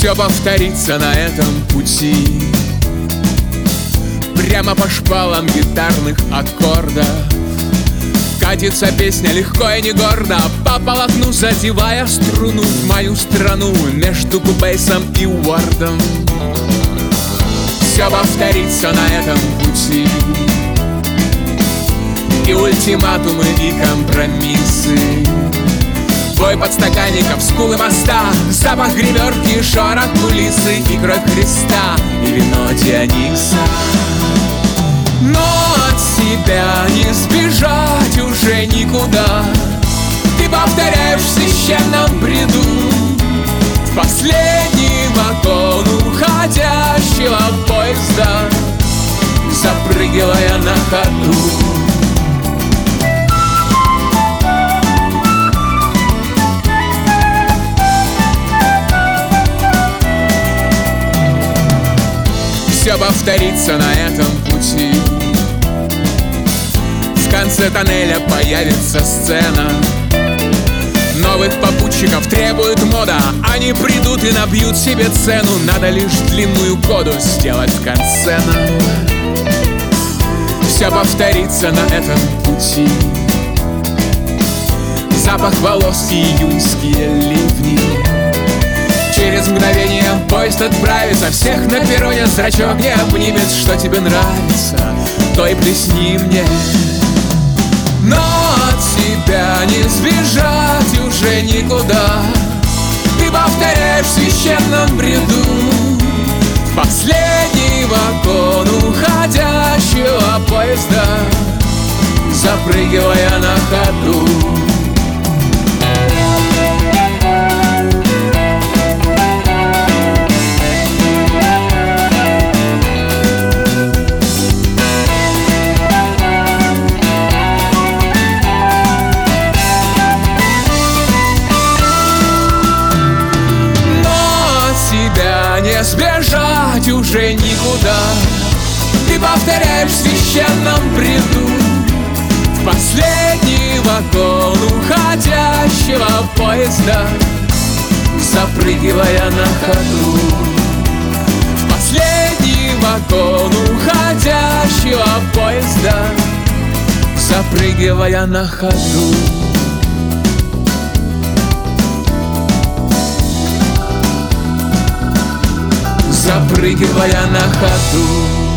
Все повторится на этом пути, прямо по шпалам гитарных аккордов. Катится песня легко и не гордо по полотну, задевая струну в мою страну между кубейсом и уордом. Все повторится на этом пути, и ультиматумы, и компромиссы, бой подстаканников, скулы моста, запах гримерки, шорох кулисы, и кровь Христа, и вино Диониса. Но от себя не сбежать уже никуда. Ты повторяешь в священном бреду, в последний вагон уходящего поезда, запрыгивая на ходу. Все повторится на этом пути. В конце тоннеля появится сцена. Новых попутчиков требует мода. Они придут и набьют себе цену. Надо лишь длинную коду сделать в конце нам. Все повторится на этом пути. Запах волос и июньские ливни. Через мгновение поезд отправится, всех на перроне зрачок не обнимет. Что тебе нравится, то и плесни мне. Но от себя не сбежать уже никуда. Ты повторяешь в священном бреду, в последний вагон уходящего поезда, запрыгивая на ходу. Не сбежать уже никуда. Ты повторяешь в священном бреду, в последний вагон уходящего поезда, запрыгивая на ходу. В последний вагон уходящего поезда, запрыгивая на ходу. Запрыгивая на ходу.